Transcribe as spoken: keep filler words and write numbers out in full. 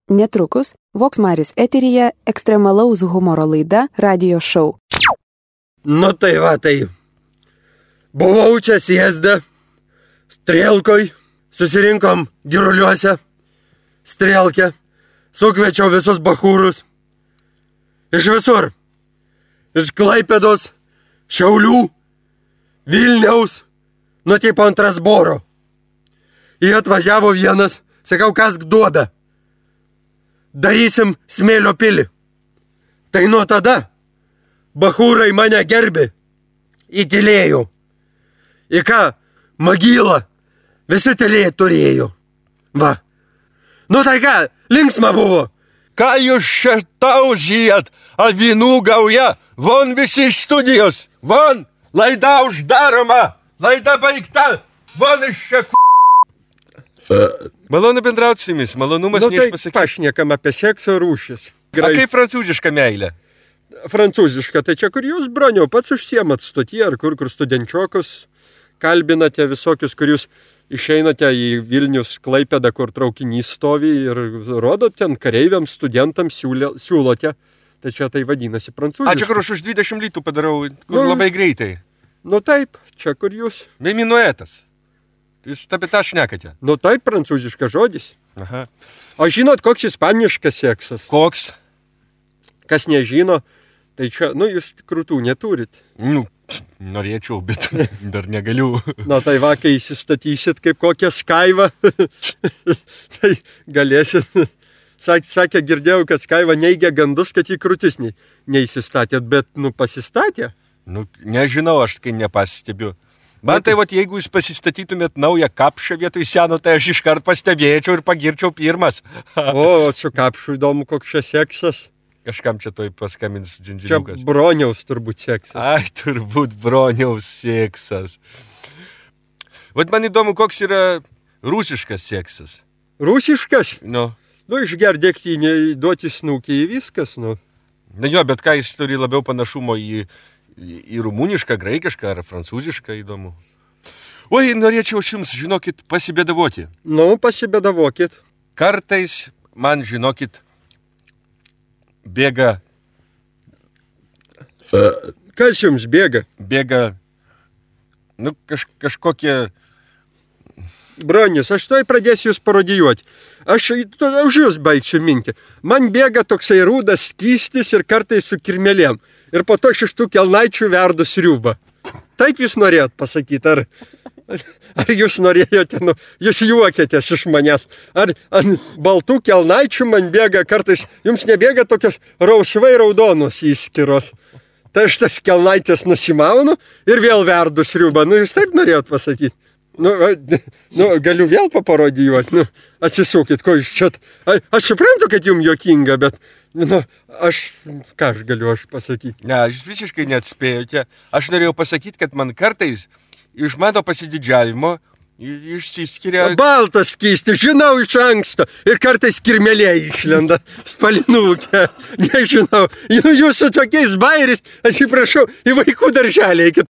Netrukus Voksmaris eteryje ekstremalaus humoro laida Radio Show. Nu tai va, tai buvau čia Siezde, Strelkoj, susirinkom Giruliuose, Strelke, sukviečiau visus bachūrus. Iš visur. Iš Klaipėdos, Šiaulių, Vilniaus, nu tipo ant Rasboro. Jie atvažiavo vienas, sakau, kas duoda. Darysim smėlio pilį. Tai nuo tada bachūrai mane gerbė. Įtylėjo. Į ką? Magylą. Visi tylėję turėjo. Va. Nu tai ką, linksma buvo. Ką jūs čia taužijat, avinų gauja? Von visi iš studijos. Von, laida uždaroma. Laida baigta. Von iš čia k***. Malonu bendrauti su jumis, malonumas Nu tai neišpasakyti. pašnekam apie sekso rūšis. A kaip prancūziška meilė? Prancūziška, tai čia kur jūs, broniau, pats užsiemat stotyje, ar kur, kur studenčiokus kalbinate visokius, kur jūs išeinate į Vilnius Klaipėdą, kur traukinys stovi ir rodot ten kareiviams, studentams siūlė, siūlote. Tai čia tai vadinasi prancūziška. A čia kur aš už dvidešimt litų padarau, kur Nu. labai greitai. Nu taip, čia kur jūs. Minuetas. Jūs apie tą šnekate. Nu taip, prancūziškas žodis. Aha. O žinot, koks ispaniškas seksas? Koks? Kas nežino, tai čia, nu, jūs krūtų neturit. Nu, norėčiau, bet dar negaliu. Na tai va, kai įsistatysit kaip kokią skaivą, tai galėsit. Sak, sakė, girdėjau, kad skaiva neigia gandus, kad į krūtis ne, neįsistatėt, bet, nu, pasistatė. Nu, nežinau, aš kai nepasistebiu. Man tai, vat, jeigu jūs pasistatytumėt naują kapšą vietoj seno, tai aš iškart pastebėčiau ir pagirčiau pirmas. O, su kapšu įdomu, koks čia seksas. Kažkam čia toj paskambins Čia džindžiliukas. broniaus turbūt seksas. Ai, turbūt broniaus seksas. Vat man įdomu, koks yra rusiškas seksas. Rusiškas? Nu, Nu, išger degtinį, duoti snukį į viskas, nu. na jo, bet ką jis turi labiau panašumo į, į, į rumunišką, graikišką ar prancūzišką, įdomu. Oi, norėčiau aš jums, žinokit, pasibėdavoti. Nu, pasibėdavokit. Kartais man, žinokit, bėga, Kas jums bėga? bėga, nu, kaž, kažkokie, Bronis, aš tai pradėsiu jūs parodijuoti. Aš to, už jūs baigsiu mintį. Man bėga toksai rūdas skystis ir kartais su kirmelėm. Ir po to iš tų kelnaičių verdu sriubą. Taip jūs norėjot pasakyti, ar, ar jūs norėjote, nu, jūs juokėtės iš manęs. Ar ant baltų kelnaičių man bėga kartais, jums nebėga tokios rausvai raudonos įskiros. Tai aš tas kelnaitės nusimaunu ir vėl verdu sriubą. Nu, jūs taip norėjot pasakyti. Nu, nu, galiu vėl paparodijuoti, nu, atsisukit, ko jūs čia, a, aš suprantu, kad jums juokinga, bet, nu, aš, ką aš galiu aš pasakyti? ne, jūs visiškai neatspėjote. Aš norėjau pasakyti, kad man kartais iš mano pasididžiavimo i- išsiskiria... Baltas skystis, žinau iš anksto, ir kartais kirmelė išlenda, spalinukė, nežinau, nu, jūs su tokiais bairis, atsiprašau, į vaikų darželį eikit